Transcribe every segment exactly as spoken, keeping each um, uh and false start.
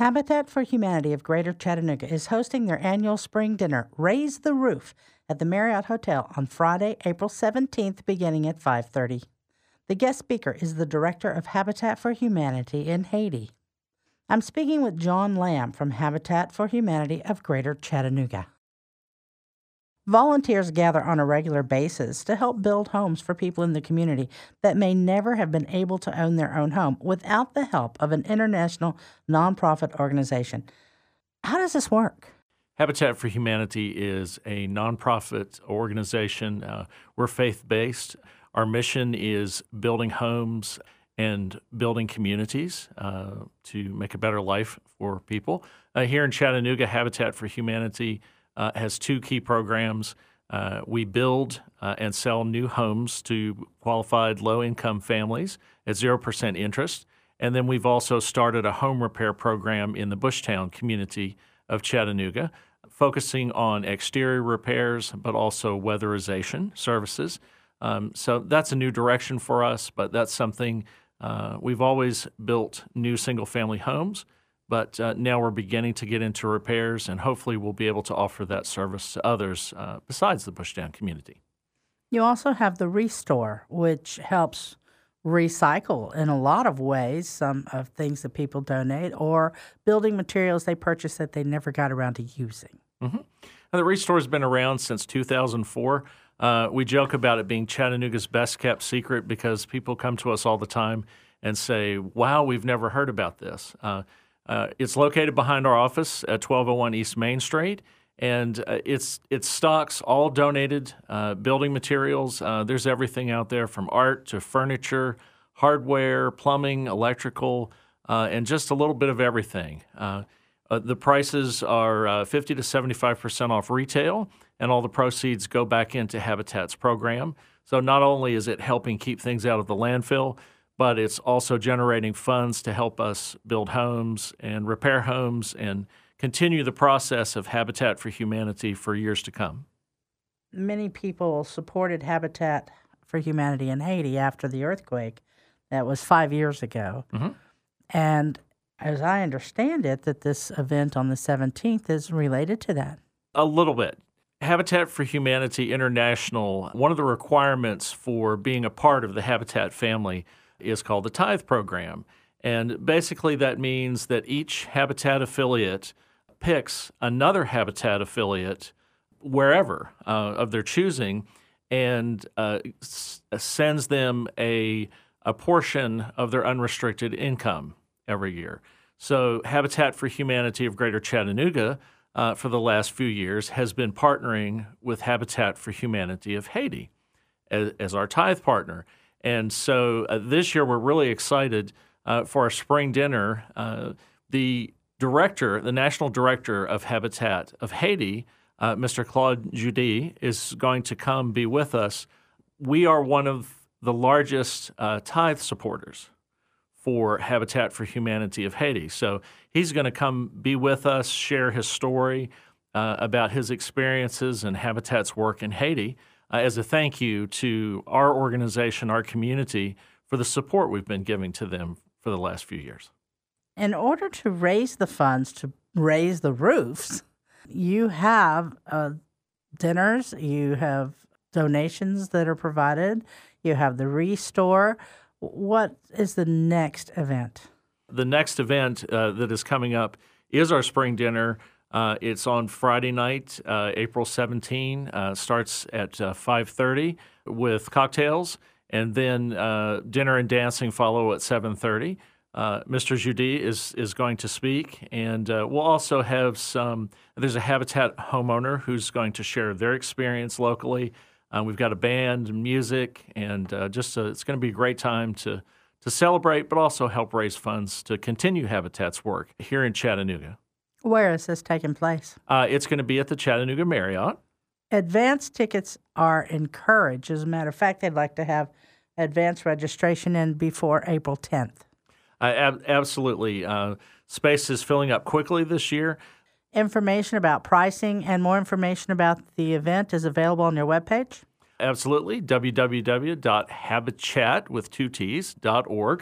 Habitat for Humanity of Greater Chattanooga is hosting their annual spring dinner, Raise the Roof, at the Marriott Hotel on Friday, April seventeenth, beginning at five thirty. The guest speaker is the director of Habitat for Humanity in Haiti. I'm speaking with John Lamb from Habitat for Humanity of Greater Chattanooga. Volunteers gather on a regular basis to help build homes for people in the community that may never have been able to own their own home without the help of an international nonprofit organization. How does this work? Habitat for Humanity is a nonprofit organization. Uh, we're faith-based. Our mission is building homes and building communities uh, to make a better life for people. Uh, here in Chattanooga, Habitat for Humanity uh, has two key programs. Uh, we build uh, and sell new homes to qualified low-income families at zero percent interest. And then we've also started a home repair program in the Bushtown community of Chattanooga, focusing on exterior repairs, but also weatherization services. Um, so that's a new direction for us, but that's something uh, we've always built new single-family homes, but uh, now we're beginning to get into repairs, and hopefully we'll be able to offer that service to others uh, besides the Bushtown community. You also have the Restore, which helps recycle in a lot of ways some of things that people donate or building materials they purchase that they never got around to using. Mm-hmm. And the Restore has been around since two thousand four. Uh, we joke about it being Chattanooga's best-kept secret because people come to us all the time and say, wow, we've never heard about this. Uh, uh, it's located behind our office at twelve oh one East Main Street, and uh, it's it stocks all donated uh, building materials. Uh, there's everything out there from art to furniture, hardware, plumbing, electrical, uh, and just a little bit of everything. Uh, uh, the prices are uh, fifty to seventy-five percent off retail, and all the proceeds go back into Habitat's program. So not only is it helping keep things out of the landfill, but it's also generating funds to help us build homes and repair homes and continue the process of Habitat for Humanity for years to come. Many people supported Habitat for Humanity in Haiti after the earthquake. That was five years ago. Mm-hmm. And as I understand it, that this event on the seventeenth is related to that. A little bit. Habitat for Humanity International, one of the requirements for being a part of the Habitat family is called the Tithe Program. And basically that means that each Habitat affiliate picks another Habitat affiliate wherever uh, of their choosing and uh, s- sends them a, a portion of their unrestricted income every year. So Habitat for Humanity of Greater Chattanooga uh, for the last few years has been partnering with Habitat for Humanity of Haiti as, as our tithe partner. And so uh, this year we're really excited uh, for our spring dinner. Uh, the director, the national director of Habitat of Haiti, uh, Mister Claude Judy, is going to come be with us. We are one of the largest uh, tithe supporters for Habitat for Humanity of Haiti. So he's going to come be with us, share his story uh, about his experiences and Habitat's work in Haiti uh, as a thank you to our organization, our community, for the support we've been giving to them for the last few years. In order to raise the funds to raise the roofs, you have uh, dinners, you have donations that are provided, you have the Restore. What is the next event? The next event uh, that is coming up is our spring dinner. Uh, it's on Friday night, uh, April seventeenth. Uh, starts at uh, five thirty with cocktails, and then uh, dinner and dancing follow at seven thirty. Uh, Mister Judy is is going to speak, and uh, we'll also have some. There's a Habitat homeowner who's going to share their experience locally. Uh, we've got a band, music, and uh, just a, it's going to be a great time to to celebrate, but also help raise funds to continue Habitat's work here in Chattanooga. Where is this taking place? Uh, it's going to be at the Chattanooga Marriott. Advance tickets are encouraged. As a matter of fact, they'd like to have advance registration in before April tenth. Uh, ab- absolutely. Uh, space is filling up quickly this year. Information about pricing and more information about the event is available on your webpage? Absolutely. w w w dot habitat with two T's dot org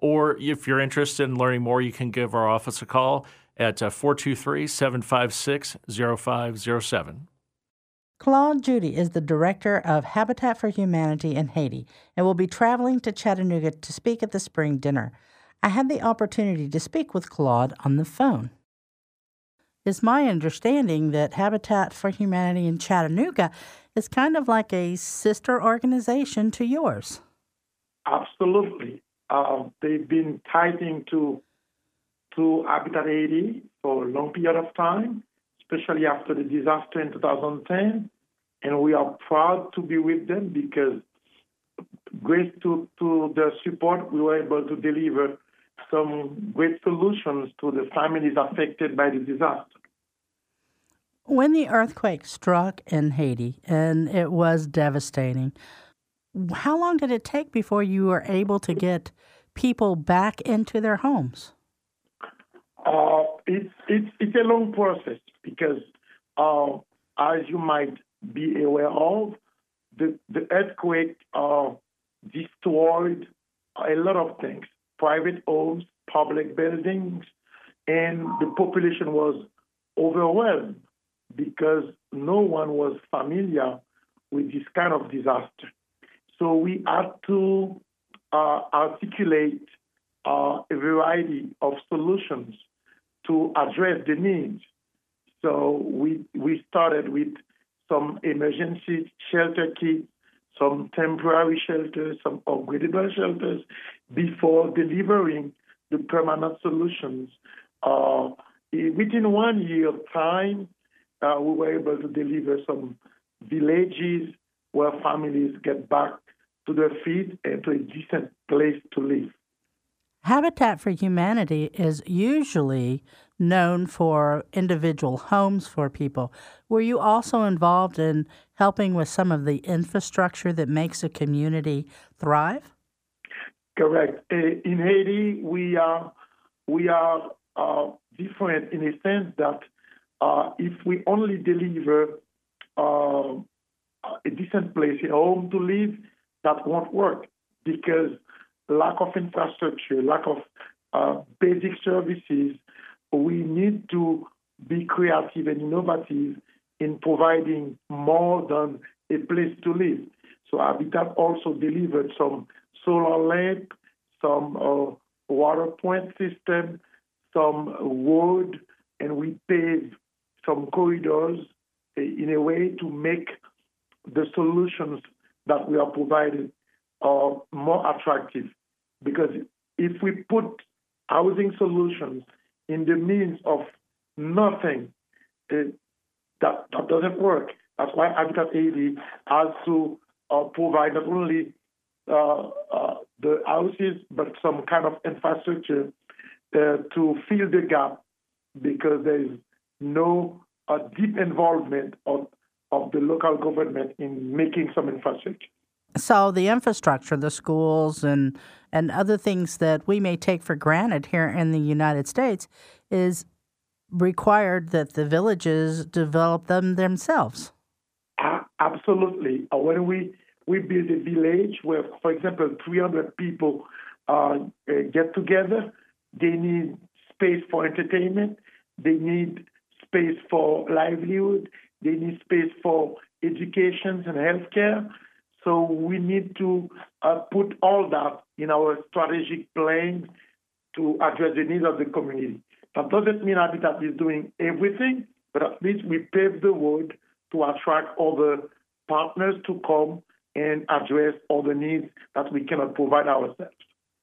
Or if you're interested in learning more, you can give our office a call at uh, four two three, seven five six, zero five zero seven. Claude Judy is the director of Habitat for Humanity in Haiti and will be traveling to Chattanooga to speak at the spring dinner. I had the opportunity to speak with Claude on the phone. It's my understanding that Habitat for Humanity in Chattanooga is kind of like a sister organization to yours. Absolutely. Uh, they've been tied into to Habitat Haiti for a long period of time, especially after the disaster in two thousand ten. And we are proud to be with them because, grace to, to their support, we were able to deliver some great solutions to the families affected by the disaster. When the earthquake struck in Haiti, and it was devastating, how long did it take before you were able to get people back into their homes? Uh, it's, it's, it's a long process because, uh, as you might be aware of, the, the earthquake uh, destroyed a lot of things, private homes, public buildings, and the population was overwhelmed because no one was familiar with this kind of disaster. So we had to uh, articulate uh, a variety of solutions to address the needs. So we we started with some emergency shelter kits, some temporary shelters, some upgradable shelters before delivering the permanent solutions. Uh, within one year of time, uh, we were able to deliver some villages where families get back to their feet and to a decent place to live. Habitat for Humanity is usually known for individual homes for people. Were you also involved in helping with some of the infrastructure that makes a community thrive? Correct. In Haiti, we are we are uh, different in a sense that uh, if we only deliver uh, a decent place, a home to live, that won't work because lack of infrastructure, lack of uh, basic services. We need to be creative and innovative in providing more than a place to live. So Habitat also delivered some solar lamp, some uh, water point system, some wood, and we paved some corridors in a way to make the solutions that we are providing uh, more attractive. Because if we put housing solutions in the means of nothing, uh, that, that doesn't work. That's why Habitat Haiti has to uh, provide not only uh, uh, the houses, but some kind of infrastructure uh, to fill the gap because there is no uh, deep involvement of, of the local government in making some infrastructure. So the infrastructure, the schools and and other things that we may take for granted here in the United States is required that the villages develop them themselves. Uh, absolutely. Uh, when we, we build a village where, for example, three hundred people uh, uh, get together, they need space for entertainment, they need space for livelihood, they need space for education and healthcare. So we need to uh, put all that in our strategic plan to address the needs of the community. That doesn't mean Habitat is doing everything, but at least we pave the road to attract other partners to come and address all the needs that we cannot provide ourselves.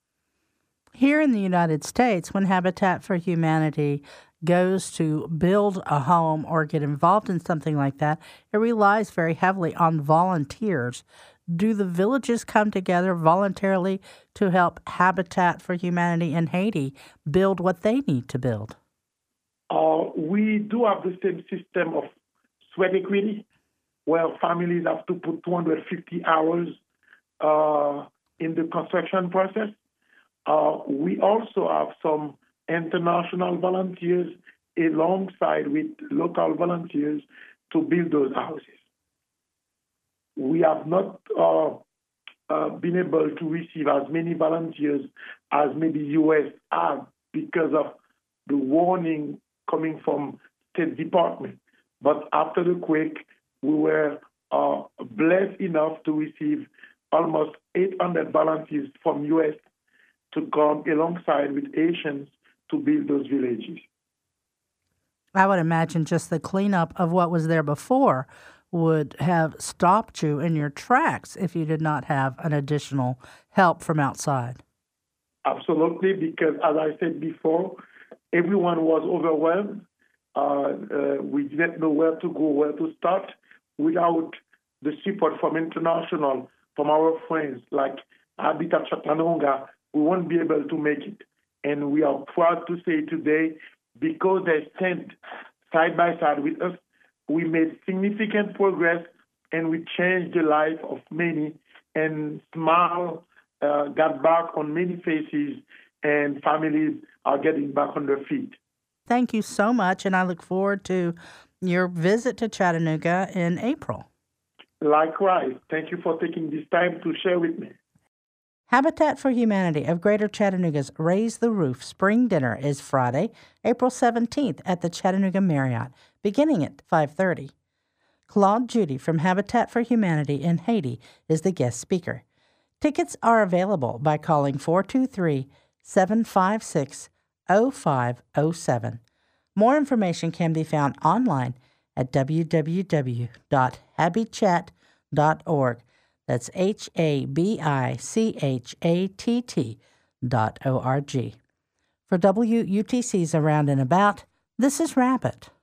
Here in the United States, when Habitat for Humanity goes to build a home or get involved in something like that, it relies very heavily on volunteers. Do the villages come together voluntarily to help Habitat for Humanity in Haiti build what they need to build? Uh, we do have the same system of sweat equity, where families have to put two hundred fifty hours uh, in the construction process. Uh, we also have some international volunteers alongside with local volunteers to build those houses. We have not uh, uh, been able to receive as many volunteers as maybe U S had because of the warning coming from State Department. But after the quake, we were uh, blessed enough to receive almost eight hundred volunteers from U S to come alongside with Haitians to build those villages. I would imagine just the cleanup of what was there before would have stopped you in your tracks if you did not have an additional help from outside. Absolutely, because as I said before, everyone was overwhelmed. Uh, uh, we didn't know where to go, where to start. Without the support from international, from our friends like Habitat Chattanooga, we won't be able to make it. And we are proud to say today, because they stand side by side with us, we made significant progress and we changed the life of many, and smile uh, got back on many faces, and families are getting back on their feet. Thank you so much, and I look forward to your visit to Chattanooga in April. Likewise. Thank you for taking this time to share with me. Habitat for Humanity of Greater Chattanooga's Raise the Roof Spring Dinner is Friday, April seventeenth at the Chattanooga Marriott, beginning at five thirty. Claude Judy from Habitat for Humanity in Haiti is the guest speaker. Tickets are available by calling four two three, seven five six, zero five zero seven. More information can be found online at w w w dot habichat dot org. That's H A B I C H A T T dot O R G. For W U T C's Around and About, this is Rabbit.